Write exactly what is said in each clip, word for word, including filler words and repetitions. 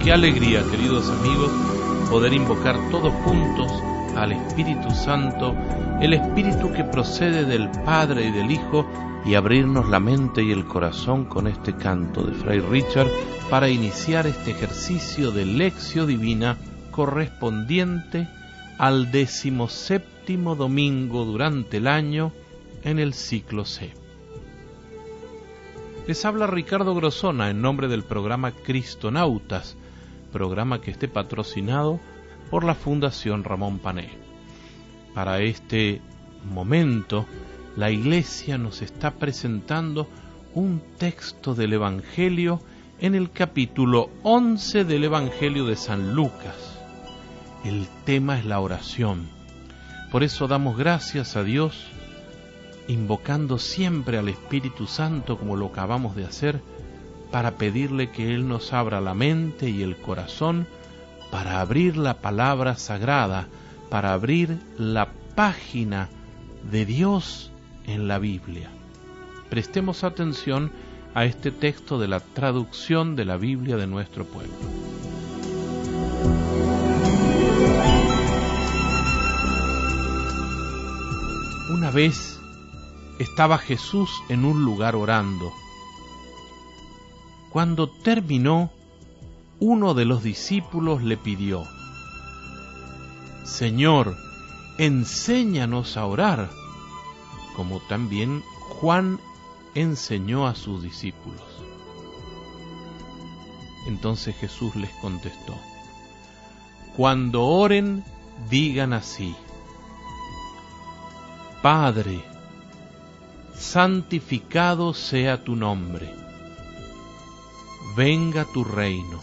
Qué alegría, queridos amigos, poder invocar todos juntos al Espíritu Santo, el Espíritu que procede del Padre y del Hijo, y abrirnos la mente y el corazón con este canto de Fray Richard para iniciar este ejercicio de Lectio Divina correspondiente al decimoséptimo domingo durante el año en el ciclo C. Les habla Ricardo Grosona en nombre del programa Cristonautas, programa que esté patrocinado por la Fundación Ramón Pané. Para este momento, la Iglesia nos está presentando un texto del Evangelio en el capítulo once del Evangelio de San Lucas. El tema es la oración. Por eso damos gracias a Dios, invocando siempre al Espíritu Santo como lo acabamos de hacer, para pedirle que Él nos abra la mente y el corazón para abrir la palabra sagrada, para abrir la página de Dios en la Biblia. Prestemos atención a este texto de la traducción de la Biblia de nuestro pueblo. Una vez estaba Jesús en un lugar orando. Cuando terminó, uno de los discípulos le pidió: Señor, enséñanos a orar, como también Juan enseñó a sus discípulos. Entonces Jesús les contestó: Cuando oren, digan así: Padre, santificado sea tu nombre, venga tu reino.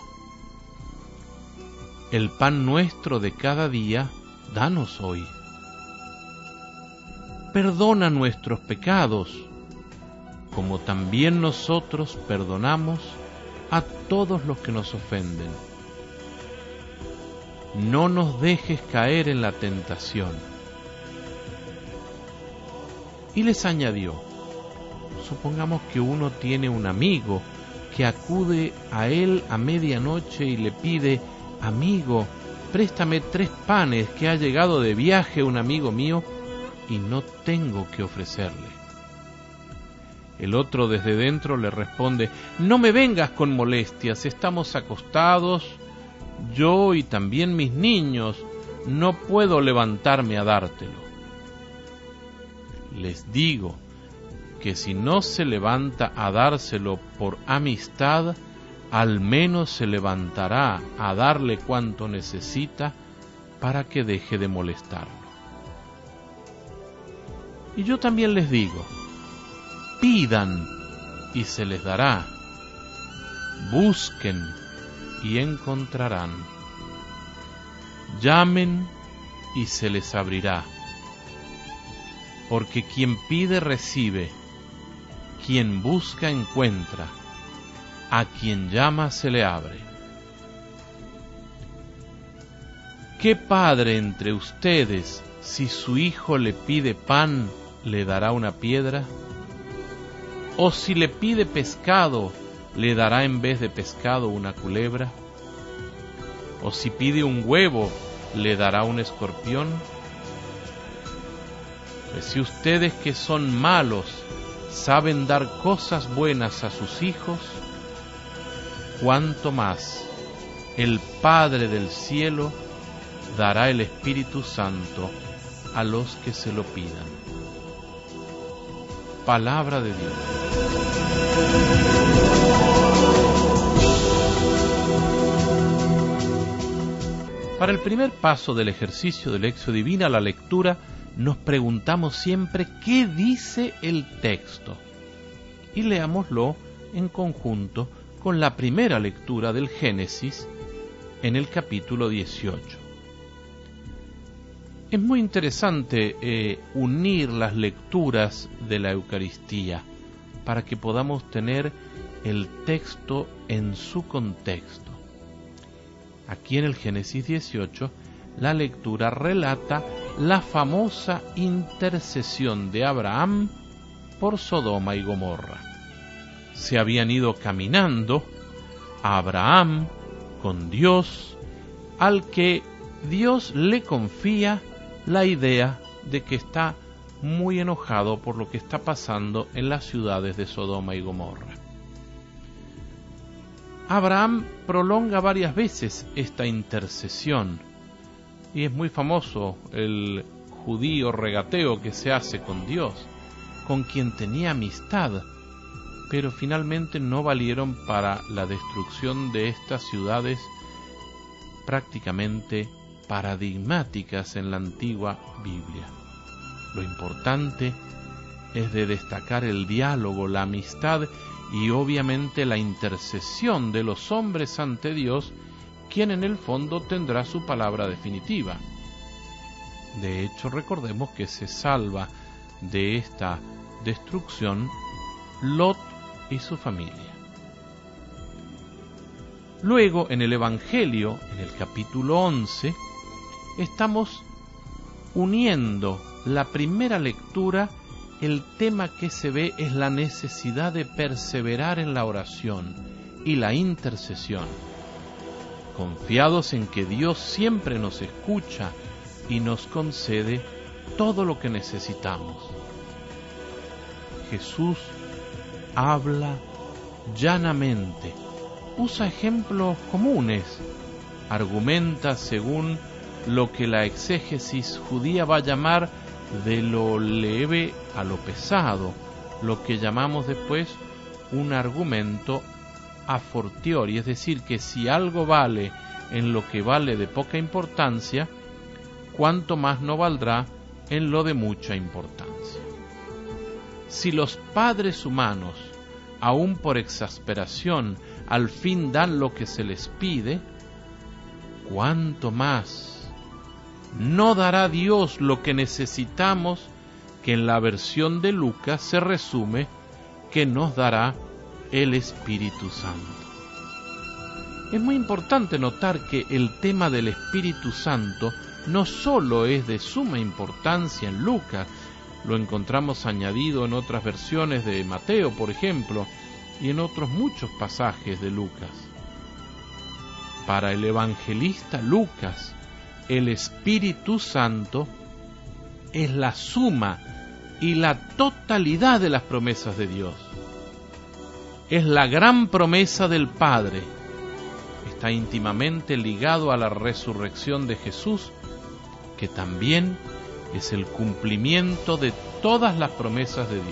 El pan nuestro de cada día, danos hoy. Perdona nuestros pecados, como también nosotros perdonamos a todos los que nos ofenden. No nos dejes caer en la tentación. Y les añadió: supongamos que uno tiene un amigo que acude a él a medianoche y le pide: amigo, préstame tres panes, que ha llegado de viaje un amigo mío y no tengo que ofrecerle. El otro desde dentro le responde: no me vengas con molestias, estamos acostados, yo y también mis niños, no puedo levantarme a dártelo. Les digo que si no se levanta a dárselo por amistad, al menos se levantará a darle cuanto necesita para que deje de molestarlo. Y yo también les digo: pidan y se les dará, busquen y encontrarán, llamen y se les abrirá. Porque quien pide recibe, quien busca encuentra, a quien llama se le abre. ¿Qué padre entre ustedes, si su hijo le pide pan, le dará una piedra? ¿O si le pide pescado, le dará en vez de pescado una culebra? ¿O si pide un huevo, le dará un escorpión? Pues si ustedes que son malos saben dar cosas buenas a sus hijos, cuánto más el Padre del cielo dará el Espíritu Santo a los que se lo pidan. Palabra de Dios. Para el primer paso del ejercicio de Lectio Divina, la lectura, nos preguntamos siempre qué dice el texto, y leámoslo en conjunto con la primera lectura del Génesis en el capítulo dieciocho. Es muy interesante eh, unir las lecturas de la Eucaristía para que podamos tener el texto en su contexto. Aquí en el Génesis dieciocho, la lectura relata la famosa intercesión de Abraham por Sodoma y Gomorra. Se habían ido caminando Abraham, con Dios, al que Dios le confía la idea de que está muy enojado por lo que está pasando en las ciudades de Sodoma y Gomorra. Abraham prolonga varias veces esta intercesión, y es muy famoso el judío regateo que se hace con Dios, con quien tenía amistad, pero finalmente no valieron para la destrucción de estas ciudades prácticamente paradigmáticas en la antigua Biblia. Lo importante es de destacar el diálogo, la amistad y obviamente la intercesión de los hombres ante Dios, quien en el fondo tendrá su palabra definitiva. De hecho, recordemos que se salva de esta destrucción Lot y su familia. Luego, en el Evangelio, en el capítulo once, estamos uniendo la primera lectura. El tema que se ve es la necesidad de perseverar en la oración y la intercesión, confiados en que Dios siempre nos escucha y nos concede todo lo que necesitamos. Jesús habla llanamente, usa ejemplos comunes, argumenta según lo que la exégesis judía va a llamar de lo leve a lo pesado, lo que llamamos después un argumento a fortiori, es decir, que si algo vale en lo que vale de poca importancia, cuánto más no valdrá en lo de mucha importancia. Si los padres humanos, aun por exasperación, al fin dan lo que se les pide, cuánto más no dará Dios lo que necesitamos, que en la versión de Lucas se resume que nos dará el Espíritu Santo. Es muy importante notar que el tema del Espíritu Santo no solo es de suma importancia en Lucas, lo encontramos añadido en otras versiones de Mateo, por ejemplo, y en otros muchos pasajes de Lucas. Para el evangelista Lucas, el Espíritu Santo es la suma y la totalidad de las promesas de Dios. Es la gran promesa del Padre. Está íntimamente ligado a la resurrección de Jesús, que también es el cumplimiento de todas las promesas de Dios.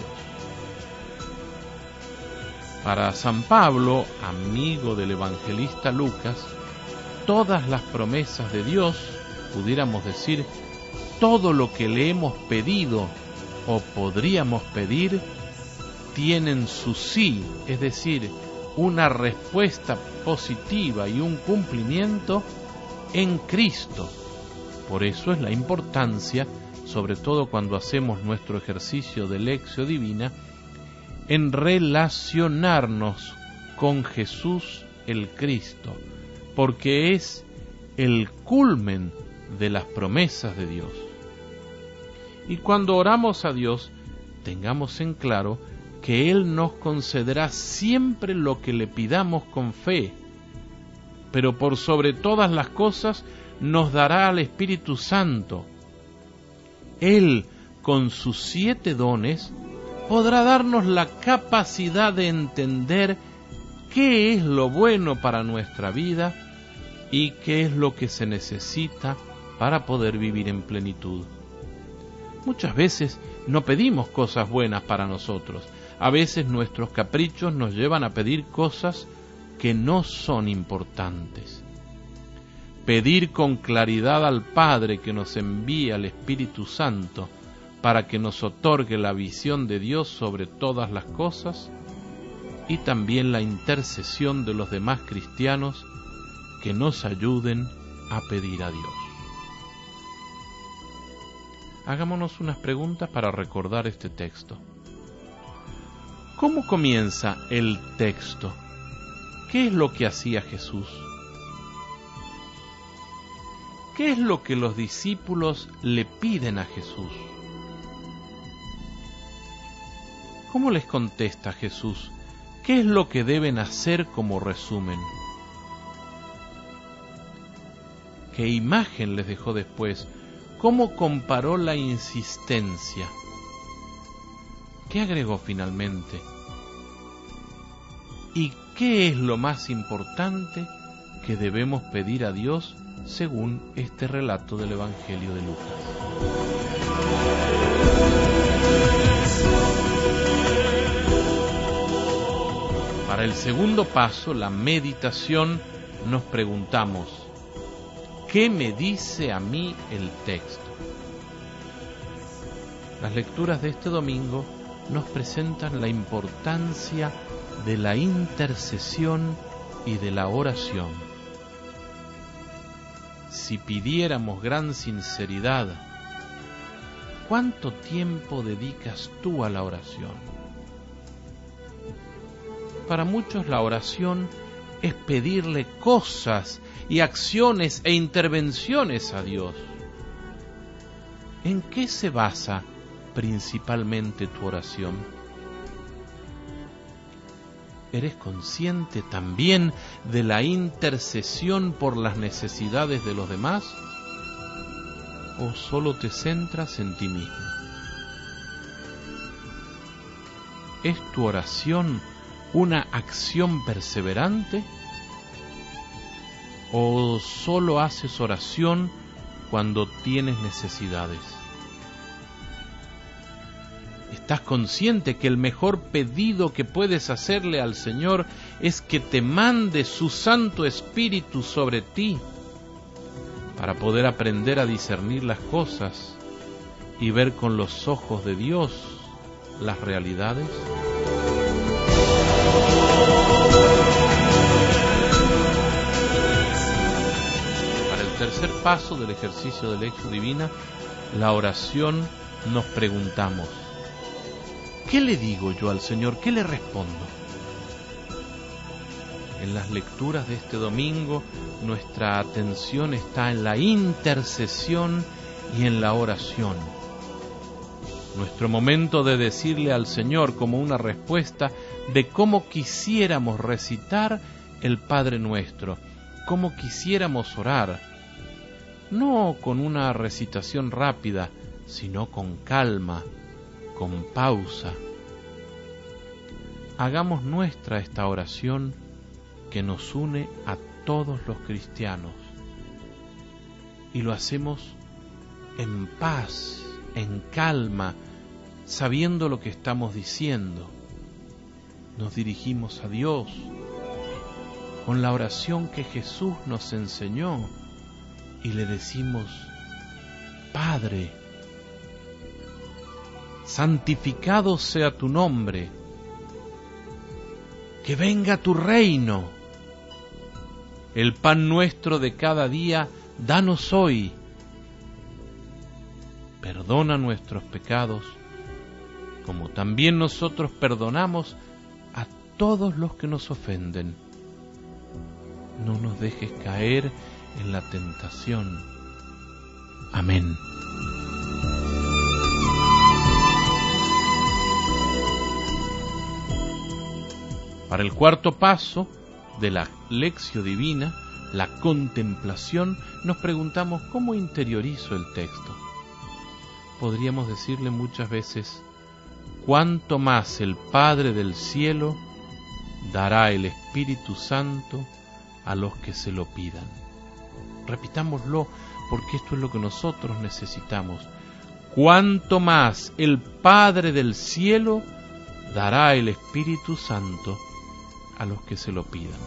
Para San Pablo, amigo del evangelista Lucas, todas las promesas de Dios, pudiéramos decir, todo lo que le hemos pedido o podríamos pedir, tienen su sí, es decir, una respuesta positiva y un cumplimiento en Cristo. Por eso es la importancia, sobre todo cuando hacemos nuestro ejercicio de Lectio Divina, en relacionarnos con Jesús el Cristo, porque es el culmen de las promesas de Dios. Y cuando oramos a Dios, tengamos en claro que Él nos concederá siempre lo que le pidamos con fe, pero por sobre todas las cosas nos dará al Espíritu Santo. Él, con sus siete dones, podrá darnos la capacidad de entender qué es lo bueno para nuestra vida y qué es lo que se necesita para poder vivir en plenitud. Muchas veces no pedimos cosas buenas para nosotros. A veces nuestros caprichos nos llevan a pedir cosas que no son importantes. Pedir con claridad al Padre que nos envíe al Espíritu Santo para que nos otorgue la visión de Dios sobre todas las cosas, y también la intercesión de los demás cristianos que nos ayuden a pedir a Dios. Hagámonos unas preguntas para recordar este texto. ¿Cómo comienza el texto? ¿Qué es lo que hacía Jesús? ¿Qué es lo que los discípulos le piden a Jesús? ¿Cómo les contesta Jesús? ¿Qué es lo que deben hacer como resumen? ¿Qué imagen les dejó después? ¿Cómo comparó la insistencia? ¿Qué agregó finalmente? ¿Y qué es lo más importante que debemos pedir a Dios según este relato del Evangelio de Lucas? Para el segundo paso, la meditación, nos preguntamos: ¿qué me dice a mí el texto? Las lecturas de este domingo nos presentan la importancia de la intercesión y de la oración. Si pidiéramos gran sinceridad, ¿cuánto tiempo dedicas tú a la oración? Para muchos la oración es pedirle cosas y acciones e intervenciones a Dios. ¿En qué se basa principalmente tu oración? ¿Eres consciente también de la intercesión por las necesidades de los demás? ¿O solo te centras en ti mismo? ¿Es tu oración una acción perseverante? ¿O solo haces oración cuando tienes necesidades? ¿Estás consciente que el mejor pedido que puedes hacerle al Señor es que te mande su Santo Espíritu sobre ti para poder aprender a discernir las cosas y ver con los ojos de Dios las realidades? Para el tercer paso del ejercicio de Lectio Divina, la oración, nos preguntamos: ¿qué le digo yo al Señor? ¿Qué le respondo? En las lecturas de este domingo, nuestra atención está en la intercesión y en la oración. Nuestro momento de decirle al Señor como una respuesta de cómo quisiéramos recitar el Padre Nuestro, cómo quisiéramos orar, no con una recitación rápida, sino con calma, con pausa. Hagamos nuestra esta oración que nos une a todos los cristianos, y lo hacemos en paz, en calma, sabiendo lo que estamos diciendo. Nos dirigimos a Dios con la oración que Jesús nos enseñó y le decimos: Padre, santificado sea tu nombre, que venga tu reino, el pan nuestro de cada día, danos hoy, perdona nuestros pecados, como también nosotros perdonamos a todos los que nos ofenden. No nos dejes caer en la tentación. Amén. Para el cuarto paso de la Lectio Divina, la contemplación, nos preguntamos: ¿cómo interiorizo el texto? Podríamos decirle muchas veces: cuánto más el Padre del cielo dará el Espíritu Santo a los que se lo pidan. Repitámoslo, porque esto es lo que nosotros necesitamos. Cuánto más el Padre del cielo dará el Espíritu Santo a los que se lo pidan.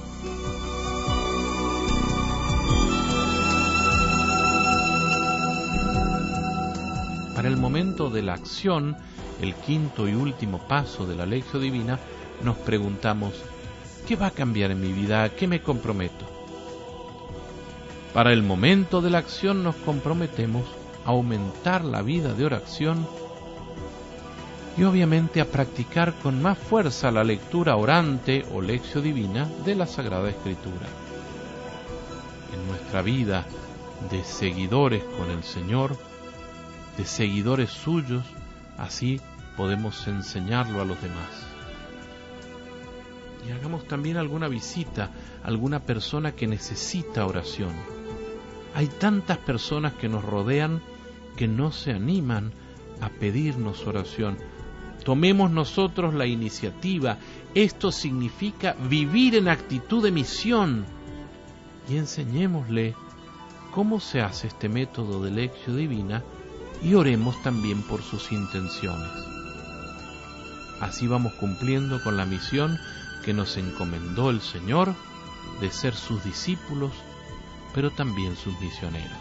Para el momento de la acción, el quinto y último paso de la Lectio Divina, nos preguntamos: ¿qué va a cambiar en mi vida? ¿A qué me comprometo? Para el momento de la acción nos comprometemos a aumentar la vida de oración y obviamente a practicar con más fuerza la lectura orante o Lectio Divina de la Sagrada Escritura. En nuestra vida de seguidores con el Señor, de seguidores suyos, así podemos enseñarlo a los demás. Y hagamos también alguna visita a alguna persona que necesita oración. Hay tantas personas que nos rodean que no se animan a pedirnos oración. Tomemos nosotros la iniciativa. Esto significa vivir en actitud de misión. Y enseñémosle cómo se hace este método de lección divina y oremos también por sus intenciones. Así vamos cumpliendo con la misión que nos encomendó el Señor de ser sus discípulos, pero también sus misioneros.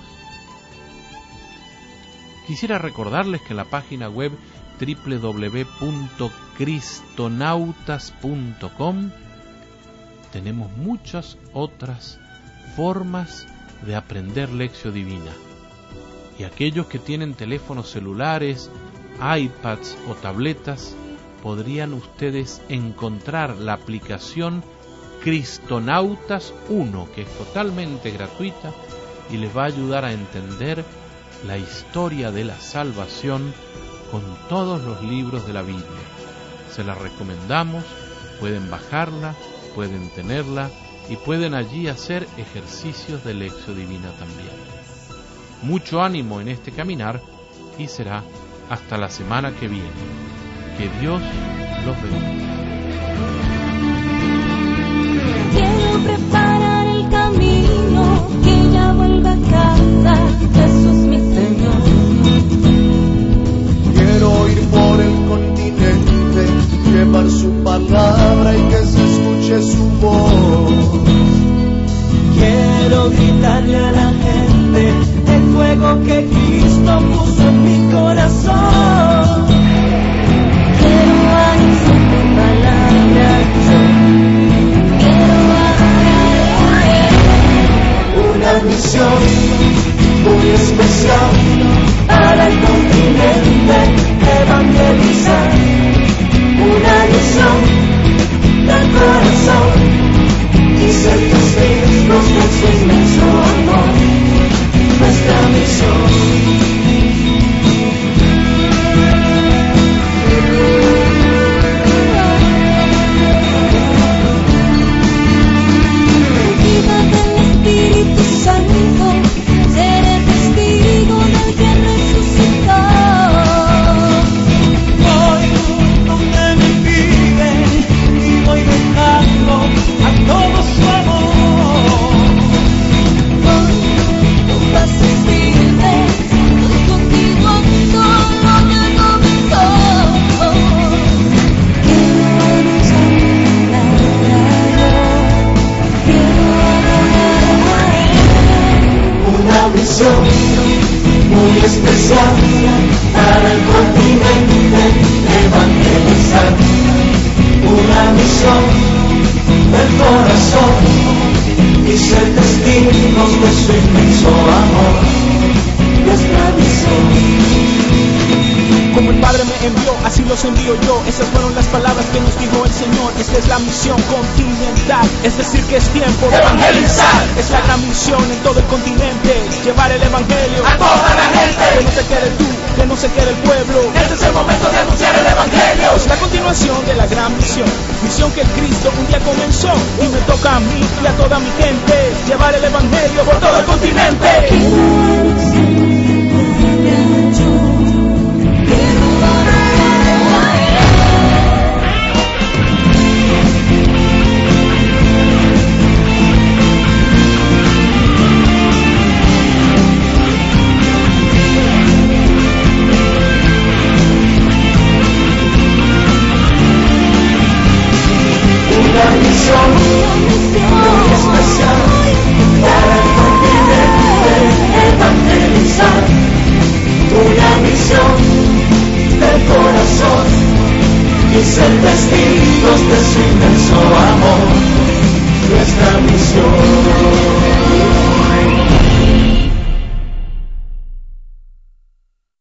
Quisiera recordarles que en la página web doble u doble u doble u punto cristonautas punto com tenemos muchas otras formas de aprender lección divina. Y aquellos que tienen teléfonos celulares, iPads o tabletas, podrían ustedes encontrar la aplicación Cristonautas uno, que es totalmente gratuita y les va a ayudar a entender la historia de la salvación con todos los libros de la Biblia. Se la recomendamos, pueden bajarla, pueden tenerla y pueden allí hacer ejercicios de lección divina también. Mucho ánimo en este caminar y será hasta la semana que viene. Que Dios los bendiga. Quiero preparar el camino, que ya vuelva a casa, Jesús mi Señor. Quiero ir por el continente, llevar su palabra y que se escuche su voz. Quiero gritarle a la gente el fuego que Cristo puso en mi corazón. Quiero anunciar tu palabra, yo quiero hacer Una misión muy especial Para el continente evangelizar. una misión Del corazón y ser testigos de su inmenso amor. nuestra misión. Viva del Espíritu Santo, seré testigo del que resucitó. Voy donde me piden y voy dejando a todo su amor. Con pasos firmes, contigo todo lo que comenzó. Quiero anunciar tu palabra, Una misión muy especial para el continente evangelizar. Una misión del corazón y ser testigos de su inmenso amor. Nuestra misión. Como el Padre me envió, así los envío yo. Esas fueron las palabras que nos dijo el Señor. Esta es la misión continental, es decir que es tiempo de evangelizar. Es la gran misión en todo el continente, llevar el evangelio A toda la gente. Que no se quede tú, que no se quede el pueblo. Este es el momento de anunciar el evangelio. Es la continuación de la gran misión, misión que Cristo un día comenzó. Y me toca a mí y a toda mi gente llevar el evangelio por todo el continente. Una misión muy especial para el continente evangelizar. Una misión del corazón y ser testigos de su inmenso amor.